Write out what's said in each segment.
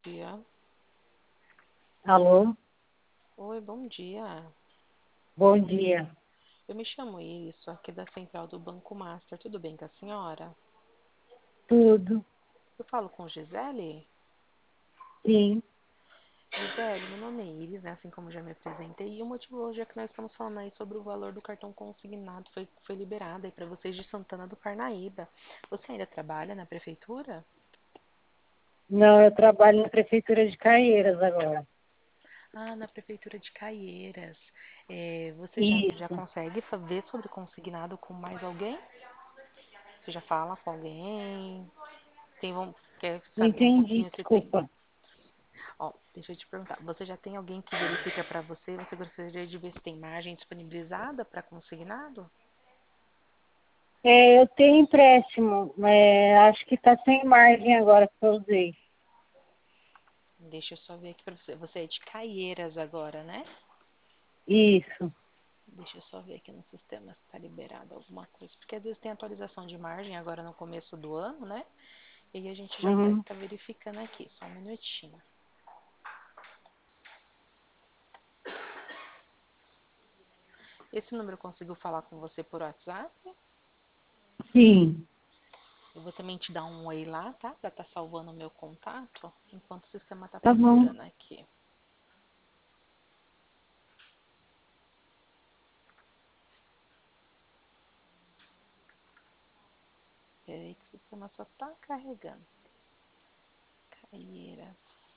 Dia. Alô, Oi, bom dia. bom dia. Eu me chamo Iris, sou aqui da central do Banco Master. Tudo bem com a senhora? Tudo? Eu falo com Gisele? Sim. Gisele, meu nome é Iris, né? Assim como já me apresentei. E o motivo hoje é que nós estamos falando aí sobre o valor do cartão consignado. Foi liberado aí para vocês de Santana do Parnaíba. Você ainda trabalha na prefeitura? Não, eu trabalho na prefeitura de Caieiras agora. Ah, na prefeitura de Caieiras. Você já Isso. consegue ver sobre o consignado com mais alguém? Você já fala com alguém? Quer Não saber um entendi, pouquinho se tem. desculpa. Ó, deixa eu te perguntar. Você já tem alguém que verifica para você? Você gostaria de ver se tem margem disponibilizada para consignado? Eu tenho empréstimo, acho que está sem margem agora que eu usei. Deixa eu só ver aqui para você. Você é de Caieiras agora, né? Isso. Deixa eu só ver aqui no sistema se está liberado alguma coisa. Porque às vezes tem atualização de margem agora no começo do ano, né? E aí a gente já Uhum. está verificando aqui. Só um minutinho. Esse número eu consigo falar com você por WhatsApp? Sim. Eu vou também te dar um oi lá, tá? Pra estar salvando o meu contato enquanto o sistema tá Tá bom. procurando aqui. Peraí que o sistema só tá carregando. Caieiras.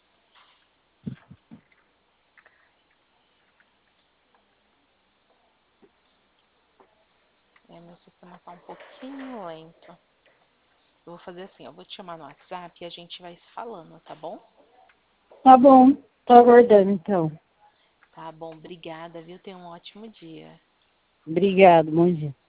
Meu sistema tá um pouquinho lento. Eu vou fazer assim, eu vou te chamar no WhatsApp e a gente vai se falando, tá bom? Tá bom. Tô aguardando, então. Tá bom, obrigada, viu? Tenha um ótimo dia. Obrigado, bom dia.